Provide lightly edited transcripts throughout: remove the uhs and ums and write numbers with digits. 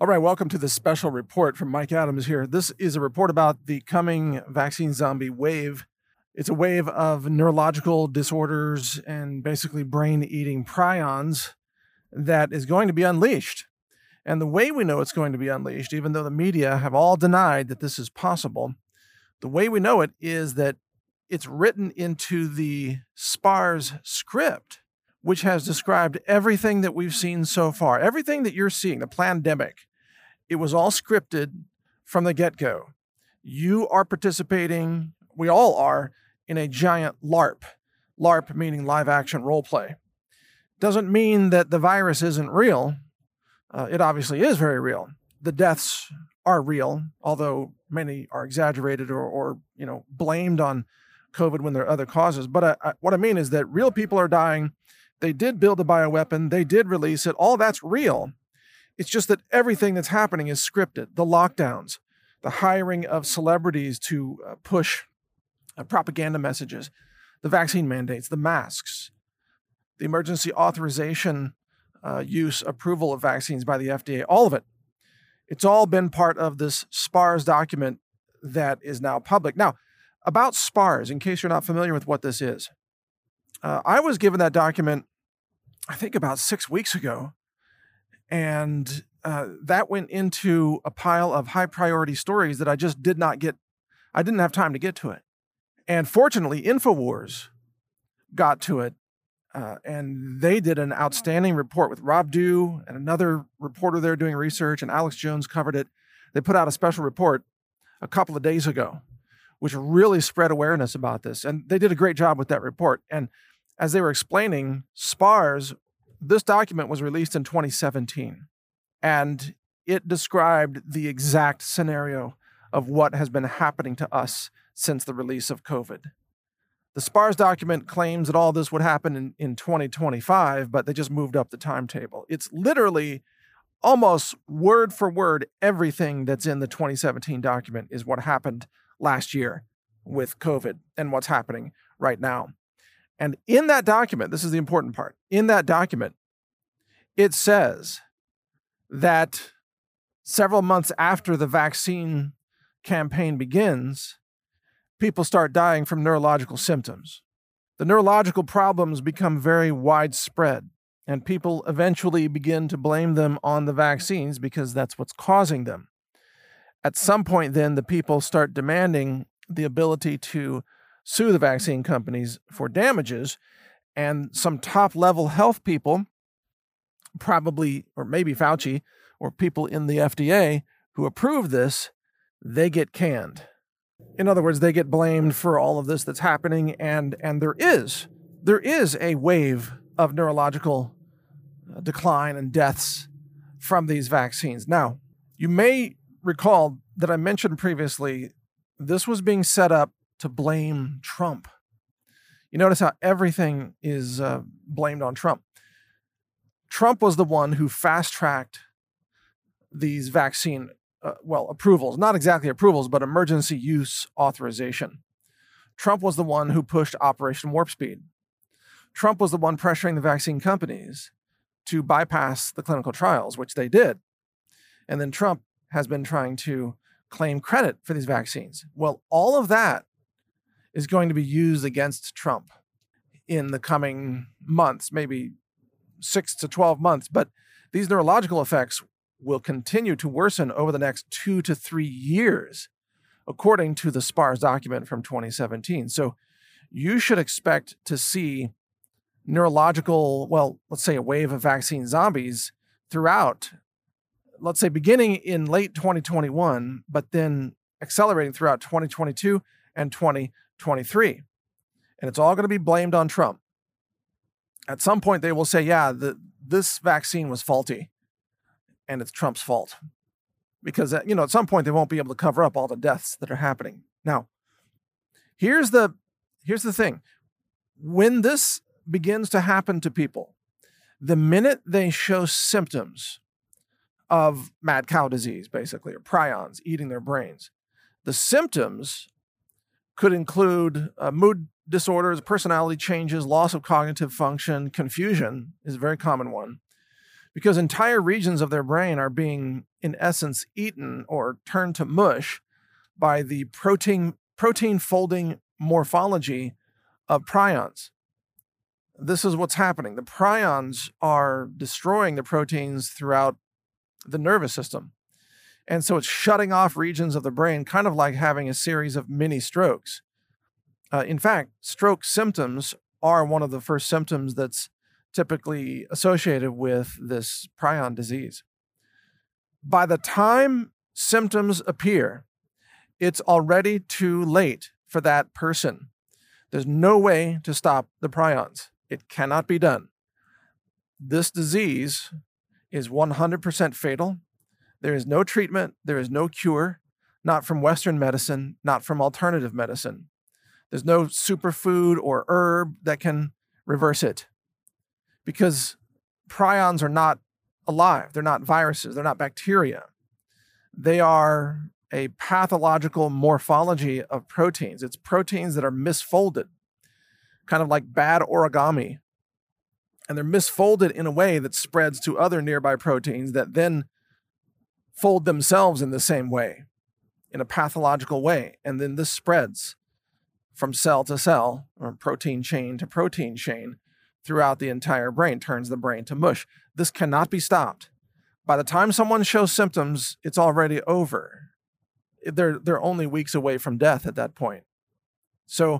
All right, welcome to this special report from Mike Adams here. This is a report about the coming vaccine zombie wave. It's a wave of neurological disorders and basically brain-eating prions that is going to be unleashed. And the way we know it's going to be unleashed, even though the media have all denied that this is possible, the way we know it is that it's written into the SPARS script, which has described everything that we've seen so far. Everything that you're seeing, the pandemic, it was all scripted from the get-go. You are participating, we all are, in a giant LARP. LARP meaning live action role play. Doesn't mean that the virus isn't real. It obviously is very real. The deaths are real, although many are exaggerated or blamed on COVID when there are other causes. But what I mean is that real people are dying. They did build a bioweapon. They did release it. All that's real. It's just that everything that's happening is scripted. The lockdowns, the hiring of celebrities to push propaganda messages, the vaccine mandates, the masks, the emergency authorization use approval of vaccines by the FDA, all of it. It's all been part of this SPARS document that is now public. Now, about SPARS, in case you're not familiar with what this is, I was given that document, I think about 6 weeks ago, and that went into a pile of high priority stories that I just did not get. I didn't have time to get to it. And fortunately, InfoWars got to it, and they did an outstanding report with Rob Dew and another reporter there doing research, and Alex Jones covered it. They put out a special report a couple of days ago, which really spread awareness about this. And they did a great job with that report. And as they were explaining, SPARS, this document was released in 2017, and it described the exact scenario of what has been happening to us since the release of COVID. The SPARS document claims that all this would happen in 2025, but they just moved up the timetable. It's literally almost word for word everything that's in the 2017 document is what happened last year with COVID and what's happening right now. And in that document, this is the important part, in that document, it says that several months after the vaccine campaign begins, people start dying from neurological symptoms. The neurological problems become very widespread, and people eventually begin to blame them on the vaccines because that's what's causing them. At some point, then, the people start demanding the ability to sue the vaccine companies for damages, and some top-level health people, probably, or maybe Fauci, or people in the FDA who approve this, they get canned. In other words, they get blamed for all of this that's happening, and there is a wave of neurological decline and deaths from these vaccines. Now, you may recall that I mentioned previously, this was being set up to blame Trump. You notice how everything is blamed on Trump. Trump was the one who fast-tracked these vaccine approvals, not exactly approvals, but emergency use authorization. Trump was the one who pushed Operation Warp Speed. Trump was the one pressuring the vaccine companies to bypass the clinical trials, which they did. And then Trump has been trying to claim credit for these vaccines. Well, all of that is going to be used against Trump in the coming months, maybe 6 to 12 months. But these neurological effects will continue to worsen over the next 2 to 3 years, according to the SPARS document from 2017. So you should expect to see neurological, let's say a wave of vaccine zombies throughout, let's say beginning in late 2021, but then accelerating throughout 2022 and 2023. And it's all going to be blamed on Trump. At some point, they will say, this vaccine was faulty, and it's Trump's fault. Because, at some point, they won't be able to cover up all the deaths that are happening. Now, here's the thing. When this begins to happen to people, the minute they show symptoms of mad cow disease, basically, or prions eating their brains, the symptoms could include mood disorders, personality changes, loss of cognitive function, confusion is a very common one, because entire regions of their brain are being, in essence, eaten or turned to mush by the protein folding morphology of prions. This is what's happening. The prions are destroying the proteins throughout the nervous system. And so it's shutting off regions of the brain, kind of like having a series of mini strokes. In fact, stroke symptoms are one of the first symptoms that's typically associated with this prion disease. By the time symptoms appear, it's already too late for that person. There's no way to stop the prions. It cannot be done. This disease is 100% fatal. There is no treatment. There is no cure, not from Western medicine, not from alternative medicine. There's no superfood or herb that can reverse it, because prions are not alive. They're not viruses. They're not bacteria. They are a pathological morphology of proteins. It's proteins that are misfolded, kind of like bad origami. And they're misfolded in a way that spreads to other nearby proteins that then fold themselves in the same way, in a pathological way. And then this spreads from cell to cell, or protein chain to protein chain, throughout the entire brain, turns the brain to mush. This cannot be stopped. By the time someone shows symptoms, it's already over. They're only weeks away from death at that point. So,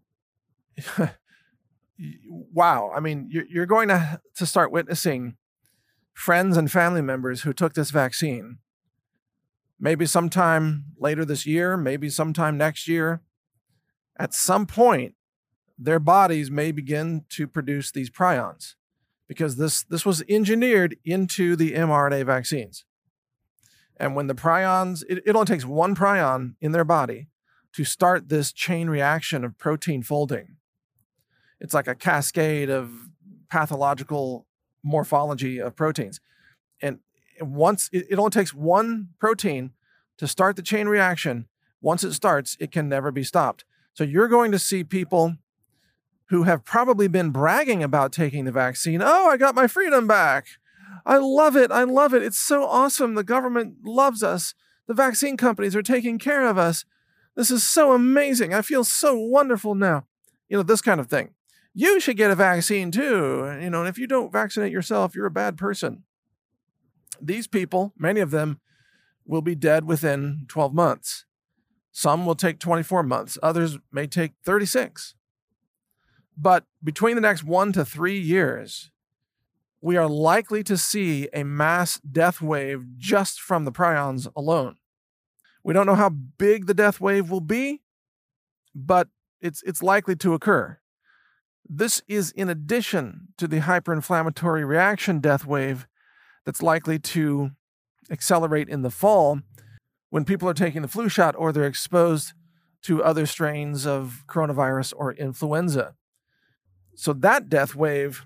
wow. I mean, you're going to start witnessing friends and family members who took this vaccine, maybe sometime later this year, maybe sometime next year. At some point, their bodies may begin to produce these prions, because this was engineered into the mRNA vaccines. And when the prions, it only takes one prion in their body to start this chain reaction of protein folding. It's like a cascade of pathological morphology of proteins. And once it only takes one protein to start the chain reaction. Once it starts, it can never be stopped. So you're going to see people who have probably been bragging about taking the vaccine. Oh, I got my freedom back. I love it. I love it. It's so awesome. The government loves us. The vaccine companies are taking care of us. This is so amazing. I feel so wonderful now. This kind of thing. You should get a vaccine too. And if you don't vaccinate yourself, you're a bad person. These people, many of them, will be dead within 12 months. Some will take 24 months. Others may take 36. But between the next 1 to 3 years, we are likely to see a mass death wave just from the prions alone. We don't know how big the death wave will be, but it's likely to occur. This is in addition to the hyperinflammatory reaction death wave that's likely to accelerate in the fall when people are taking the flu shot or they're exposed to other strains of coronavirus or influenza. So that death wave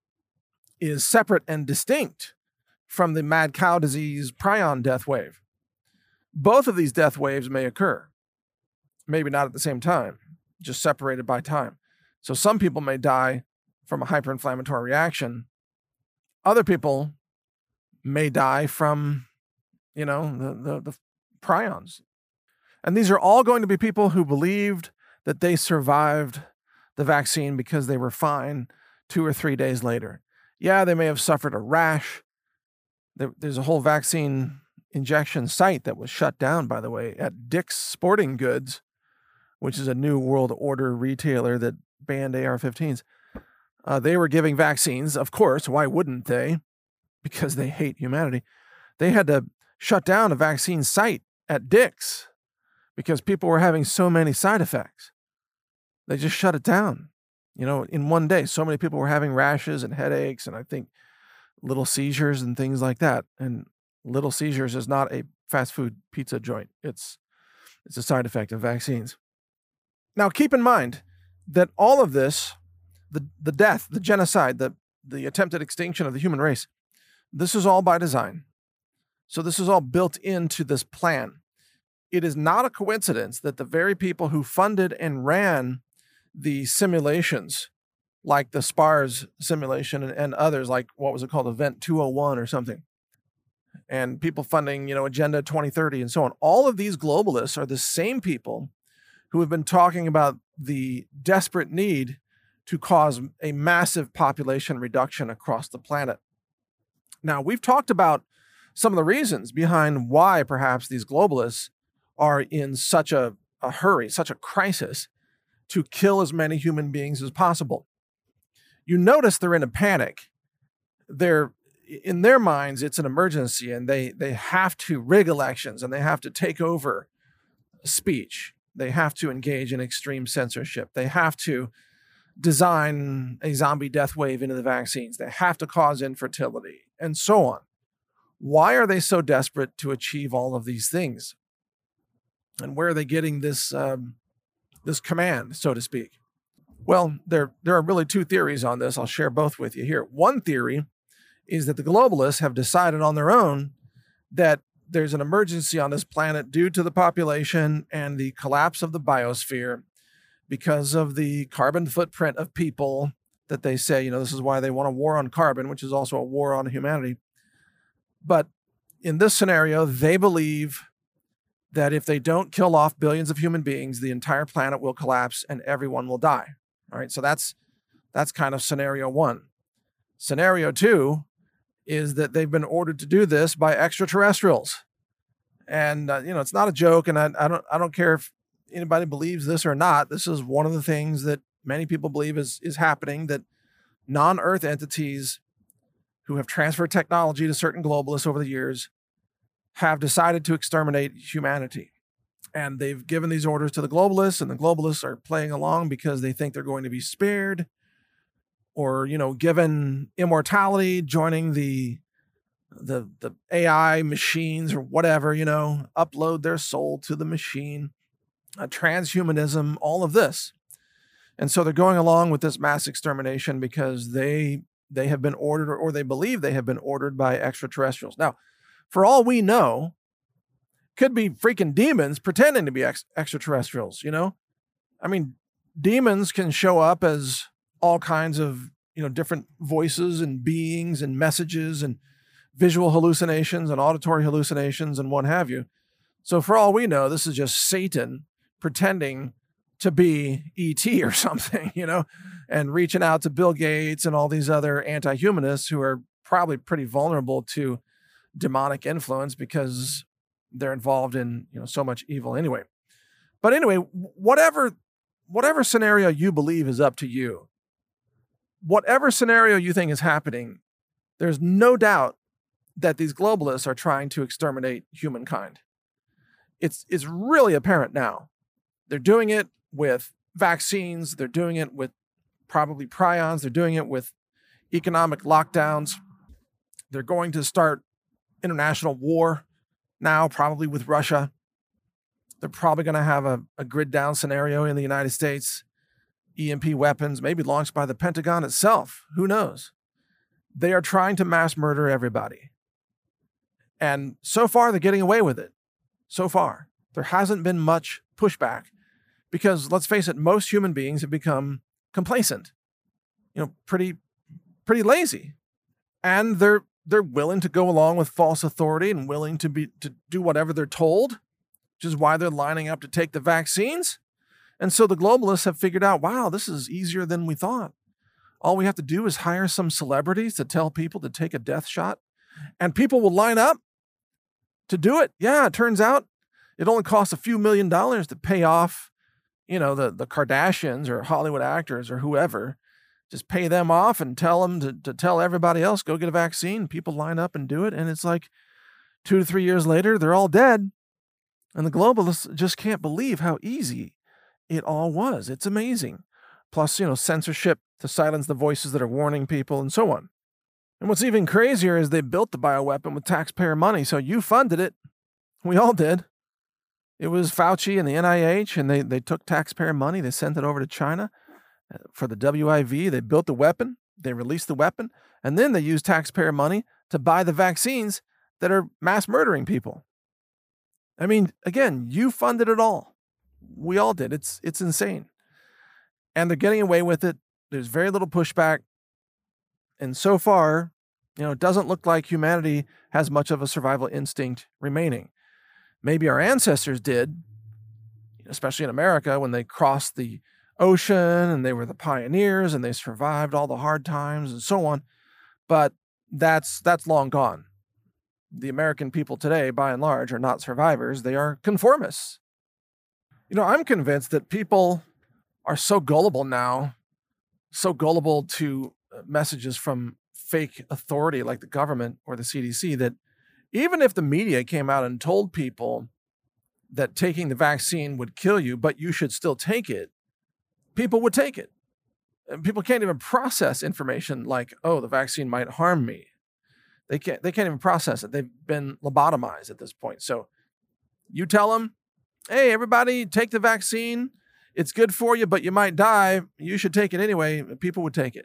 is separate and distinct from the mad cow disease prion death wave. Both of these death waves may occur, maybe not at the same time, just separated by time. So some people may die from a hyperinflammatory reaction. Other people may die from, the prions. And these are all going to be people who believed that they survived the vaccine because they were fine 2 or 3 days later. Yeah, they may have suffered a rash. There's a whole vaccine injection site that was shut down, by the way, at Dick's Sporting Goods, which is a New World Order retailer that banned AR-15s. They were giving vaccines, of course. Why wouldn't they? Because they hate humanity. They had to shut down a vaccine site at Dick's because people were having so many side effects. They just shut it down. In one day, so many people were having rashes and headaches and I think little seizures and things like that. And Little Seizures is not a fast food pizza joint. It's a side effect of vaccines. Now, keep in mind that all of this, the death, the genocide, the attempted extinction of the human race, this is all by design. So this is all built into this plan. It is not a coincidence that the very people who funded and ran the simulations like the SPARS simulation and others, like what was it called, Event 201 or something, and people funding, Agenda 2030 and so on. All of these globalists are the same people who have been talking about the desperate need to cause a massive population reduction across the planet. Now, we've talked about some of the reasons behind why perhaps these globalists are in such a hurry, such a crisis to kill as many human beings as possible. You notice they're in a panic. In their minds, it's an emergency, and they have to rig elections, and they have to take over speech. They have to engage in extreme censorship. They have to design a zombie death wave into the vaccines. They have to cause infertility, and so on. Why are they so desperate to achieve all of these things? And where are they getting this command, so to speak? Well, there are really two theories on this. I'll share both with you here. One theory is that the globalists have decided on their own that there's an emergency on this planet due to the population and the collapse of the biosphere because of the carbon footprint of people, that they say, this is why they want a war on carbon, which is also a war on humanity. But in this scenario, they believe that if they don't kill off billions of human beings, the entire planet will collapse and everyone will die. All right, so that's kind of scenario one. Scenario two is that they've been ordered to do this by extraterrestrials, and it's not a joke. And I don't care if anybody believes this or not. This is one of the things that many people believe is happening. That non-Earth entities who have transferred technology to certain globalists over the years have decided to exterminate humanity. And they've given these orders to the globalists, and the globalists are playing along because they think they're going to be spared or, given immortality, joining the AI machines or whatever, upload their soul to the machine, transhumanism, all of this. And so they're going along with this mass extermination because they have been ordered, or they believe they have been ordered by extraterrestrials. Now, for all we know, could be freaking demons pretending to be extraterrestrials, I mean, demons can show up as all kinds of, different voices and beings and messages and visual hallucinations and auditory hallucinations and what have you. So for all we know, this is just Satan pretending to be ET or something, and reaching out to Bill Gates and all these other anti-humanists who are probably pretty vulnerable to demonic influence because they're involved in, so much evil anyway. But anyway, whatever scenario you believe is up to you. Whatever scenario you think is happening, there's no doubt that these globalists are trying to exterminate humankind. It's really apparent now. They're doing it with vaccines. They're doing it with probably prions. They're doing it with economic lockdowns. They're going to start international war now, probably with Russia. They're probably going to have a grid down scenario in the United States. EMP weapons, maybe launched by the Pentagon itself. Who knows? They are trying to mass murder everybody. And so far, they're getting away with it. So far. There hasn't been much pushback because, let's face it, most human beings have become complacent, pretty lazy. And they're willing to go along with false authority and willing to do whatever they're told, which is why they're lining up to take the vaccines. And so the globalists have figured out, wow, this is easier than we thought. All we have to do is hire some celebrities to tell people to take a death shot, and people will line up to do it. Yeah, it turns out it only costs a few $1 million to pay off, the Kardashians or Hollywood actors or whoever. Just pay them off and tell them to tell everybody else, go get a vaccine. People line up and do it. And it's like 2 to 3 years later, they're all dead. And the globalists just can't believe how easy it all was. It's amazing. Plus, censorship to silence the voices that are warning people and so on. And what's even crazier is they built the bioweapon with taxpayer money. So you funded it. We all did. It was Fauci and the NIH, and they took taxpayer money. They sent it over to China for the WIV. They built the weapon. They released the weapon. And then they used taxpayer money to buy the vaccines that are mass murdering people. I mean, again, you funded it all. We all did. It's insane. And they're getting away with it There's very little pushback. And so far, it doesn't look like humanity has much of a survival instinct remaining. Maybe our ancestors did, especially in America, when they crossed the ocean and they were the pioneers and they survived all the hard times and so on. But that's long gone. The American people today, by and large, are not survivors. They are conformists. I'm convinced that people are so gullible now, so gullible to messages from fake authority like the government or the CDC, that even if the media came out and told people that taking the vaccine would kill you, but you should still take it, people would take it. And people can't even process information like, oh, the vaccine might harm me. They can't even process it. They've been lobotomized at this point. So you tell them, hey, everybody, take the vaccine. It's good for you, but you might die. You should take it anyway. People would take it.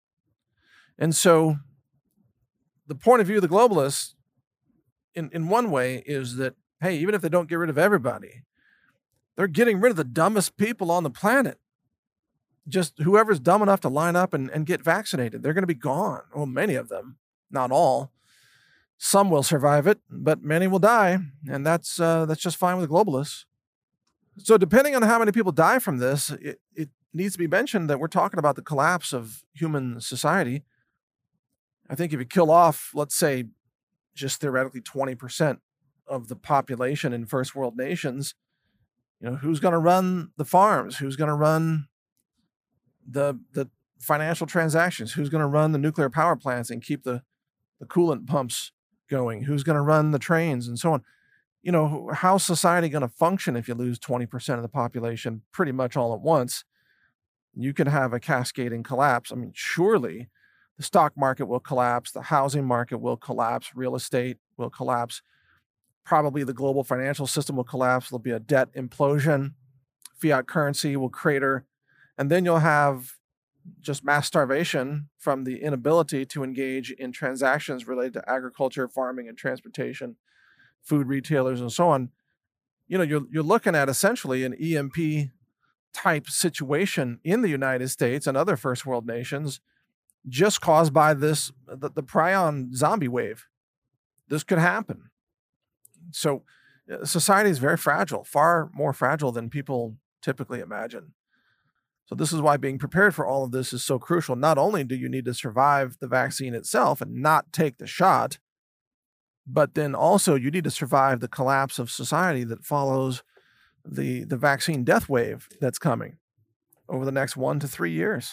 And so the point of view of the globalists, in one way, is that, hey, even if they don't get rid of everybody, they're getting rid of the dumbest people on the planet. Just whoever's dumb enough to line up and get vaccinated, they're going to be gone. Well, many of them, not all. Some will survive it, but many will die, and that's just fine with the globalists. So depending on how many people die from this, it needs to be mentioned that we're talking about the collapse of human society. I think if you kill off, let's say, just theoretically 20% of the population in first world nations, who's going to run the farms? Who's going to run the financial transactions? Who's going to run the nuclear power plants and keep the coolant pumps going? Who's going to run the trains and so on? How's society going to function if you lose 20% of the population pretty much all at once? You can have a cascading collapse. I mean, surely the stock market will collapse, the housing market will collapse, real estate will collapse, probably the global financial system will collapse, there'll be a debt implosion, fiat currency will crater, and then you'll have just mass starvation from the inability to engage in transactions related to agriculture, farming, and transportation, food retailers, and so on. You're looking at essentially an EMP type situation in the United States and other first world nations, just caused by the prion zombie wave. This could happen. So society is very fragile, far more fragile than people typically imagine. So this is why being prepared for all of this is so crucial. Not only do you need to survive the vaccine itself and not take the shot, but then also you need to survive the collapse of society that follows the vaccine death wave that's coming over the next 1 to 3 years.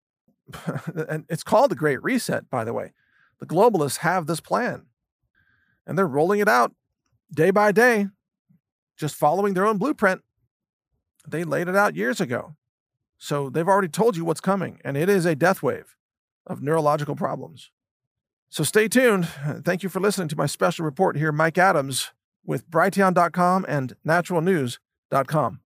And it's called the Great Reset, by the way. The globalists have this plan, and they're rolling it out day by day, just following their own blueprint. They laid it out years ago. So they've already told you what's coming, and it is a death wave of neurological problems. So stay tuned. Thank you for listening to my special report here, Mike Adams, with Brighteon.com and naturalnews.com.